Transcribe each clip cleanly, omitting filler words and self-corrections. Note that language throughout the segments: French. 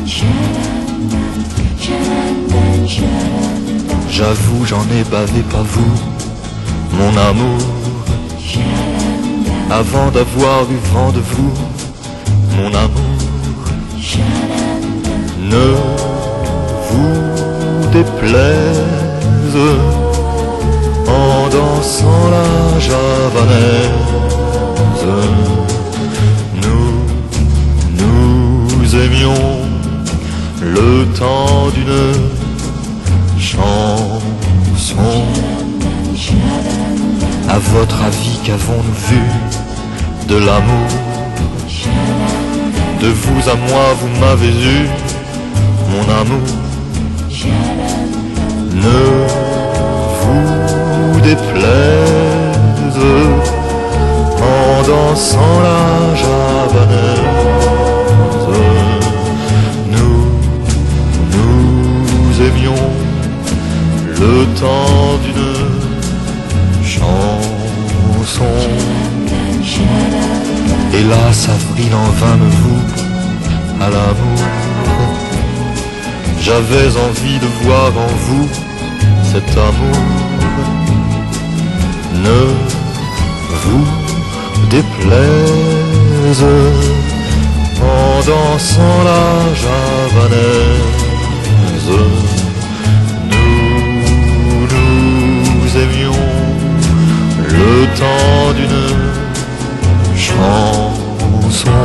J'avoue, j'en ai bavé, pas vous, mon amour. Avant d'avoir eu vent de vous, mon amour. Ne vous déplaise en dansant la javanaise. Nous aimions le temps d'une chanson. À votre avis, qu'avons-nous vu de l'amour? De vous à moi, vous m'avez eu, mon amour. Ne vous déplaise en dansant la javanaise. Nous aimions le temps d'une chanson. Hélas, avril, en vain me voue à l'amour. J'avais envie de voir en vous cet amour. Ne vous déplaise en dansant la javanaise. Nous aimions le temps d'une chanson.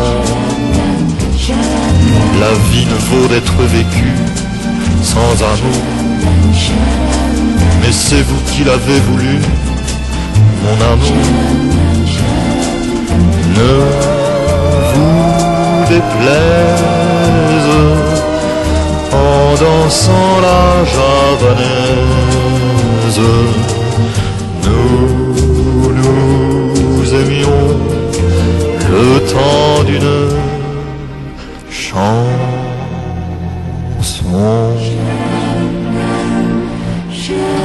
La vie ne vaut d'être vécue sans amour, mais c'est vous qui l'avez voulu, mon amour. Ne vous déplaise en dansant la javanaise. Nous aimions le temps d'une chanson.